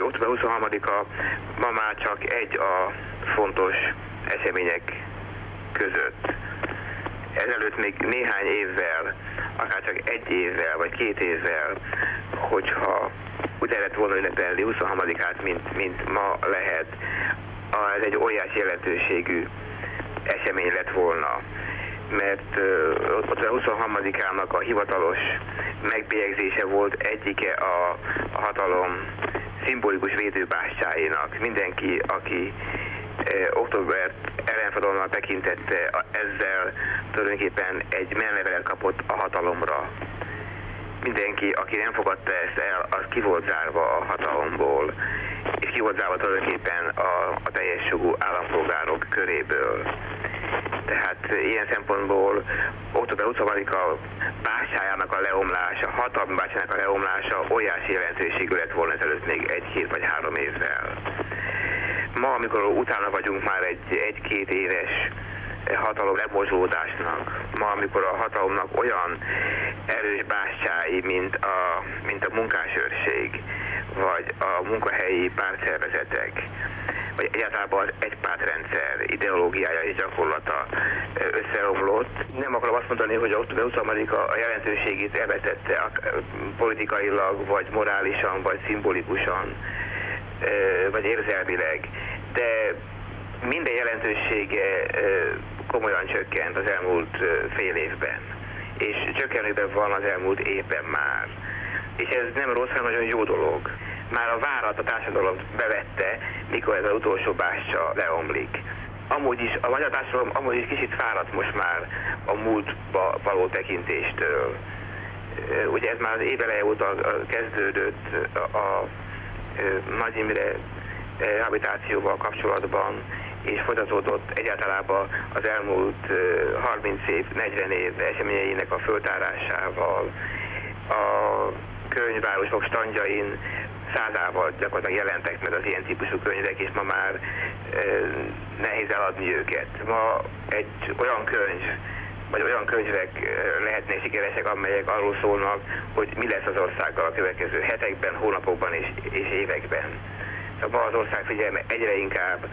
október 23-a ma már csak egy a fontos események között. Ezelőtt még néhány évvel, akár csak egy évvel, vagy 2 évvel, hogyha úgy lehetett volna ünnepelni 23-át, mint ma lehet, ez egy óriási jelentőségű esemény lett volna. Mert ott a 23-ának a hivatalos megbélyegzése volt egyike a hatalom szimbolikus védőbástyáinak. Mindenki, aki októbert ellenfordulóan tekintette, ezzel tulajdonképpen egy menlevelet kapott a hatalomra. Mindenki, aki nem fogadta ezt el, az ki volt zárva a hatalomból, és ki volt zárva tulajdonképpen a teljes jogú állampolgárok köréből. Tehát ilyen szempontból október 23-a bástyájának a leomlása, hatalmi bástyájának a leomlása óriási jelentőségű lett volna ezelőtt még 1, 2 vagy 3 évvel. Ma, amikor utána vagyunk már egy 2 éves hatalom lemorzsolódásnak, ma, amikor a hatalomnak olyan erős bástyái, mint a munkásőrség, vagy a munkahelyi pártszervezetek, vagy egyáltalán az egypártrendszer ideológiája és gyakorlata összeomlott. Nem akarom azt mondani, hogy október 23-a a jelentőségét elvetette politikailag, vagy morálisan, vagy szimbolikusan, vagy érzelmileg, de minden jelentősége komolyan csökkent az elmúlt fél évben, és csökkenőben van az elmúlt évben már. És ez nem rossz, hanem nagyon jó dolog. Már a várat a társadalom bevette, mikor ez az utolsó bástya leomlik. Amúgy is, a magyar társadalom amúgy is kicsit fáradt most már a múltba való tekintéstől. Ugye ez már az éveleje óta kezdődött a Nagy Imre rehabilitációval kapcsolatban, és folytatódott egyáltalán az elmúlt 30 év, 40 év eseményeinek a föltárásával, a könyvvárosok standjain százával gyakorlatilag jelentek meg az ilyen típusú könyvek, és ma már nehéz eladni őket. Ma egy olyan könyv, vagy olyan könyvek lehetnek sikeresek, amelyek arról szólnak, hogy mi lesz az országgal a következő hetekben, hónapokban és években. Ma az ország figyelme egyre inkább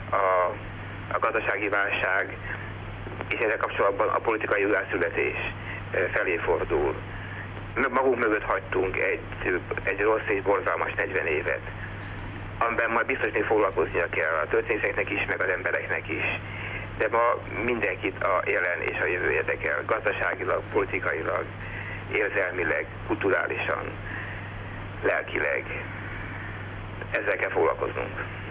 a gazdasági válság és ezzel kapcsolatban a politikai újjászületés felé fordul. Magunk mögött hagytunk egy rossz és borzalmas 40 évet, amiben majd biztos még foglalkoznia kell a történészeknek is, meg az embereknek is. De ma mindenkit a jelen és a jövő érdekel, gazdaságilag, politikailag, érzelmileg, kulturálisan, lelkileg. Ezzel kell foglalkoznunk.